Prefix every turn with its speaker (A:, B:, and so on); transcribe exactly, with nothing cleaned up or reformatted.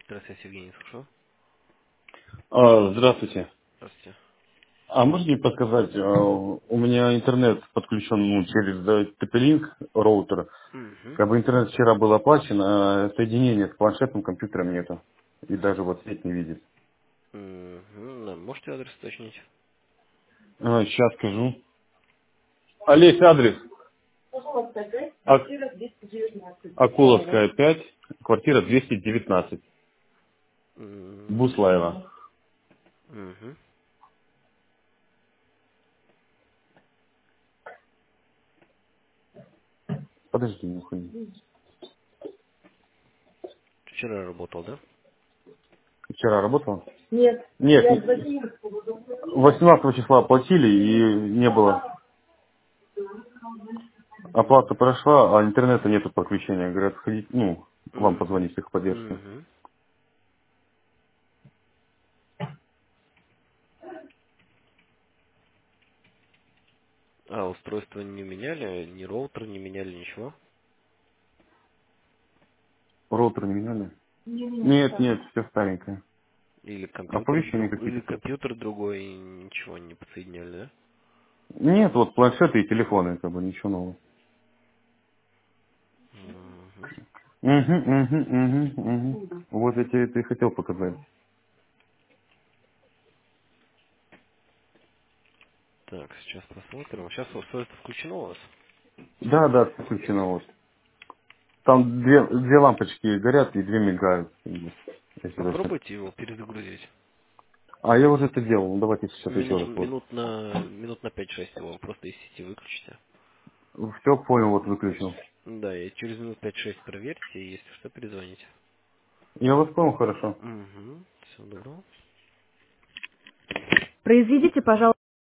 A: Здравствуйте, Евгений, слушаю.
B: А, здравствуйте.
A: Здравствуйте.
B: А можете мне подсказать, а, у меня интернет подключен ну, через тэ пэ-линк роутер.
A: Угу.
B: Как бы интернет вчера был оплачен, а соединения с планшетным компьютером нету. И даже вот сеть не видит.
A: Угу. Можете адрес уточнить?
B: А, сейчас скажу. Олесь, адрес. Ак- Акуловская пять, квартира двести девятнадцать. Буслаева.
A: Угу.
B: Подожди, не уходи.
A: Вчера работал, да?
B: Вчера работала? Нет. Нет. не- восемнадцатого числа оплатили и не было. Оплата прошла, а интернета нету подключения. Говорят, ходить, ну, вам
A: Угу.
B: позвонить в техподдержку.
A: Угу. А устройство не меняли? Ни роутер не меняли, ничего?
B: Роутер не меняли? Нет, нет, все старенькое.
A: Или компьютер
B: Оповещения
A: друг... Или
B: какие-то тут.
A: компьютер другой, и ничего не подсоединяли, да?
B: Нет, вот планшеты и телефоны, как бы ничего нового.
A: Угу.
B: Угу, угу, угу, угу. Вот я тебе это и хотел показать.
A: Так, сейчас посмотрим. Сейчас устройство включено у вас?
B: Да, да, подключено вот. Там две, две лампочки горят и две мигают. Если зачем.
A: Попробуйте его перезагрузить.
B: А я уже это делал. Ну, давайте сейчас еще
A: Минут,
B: раз вот.
A: минут на минут на пять-шесть его просто из сети выключите.
B: Все понял, вот выключил.
A: Да, и через минут пять-шесть проверьте, и если что, перезвоните.
B: Я вас понял хорошо.
A: Угу. Всего доброго.
C: Произведите, пожалуйста.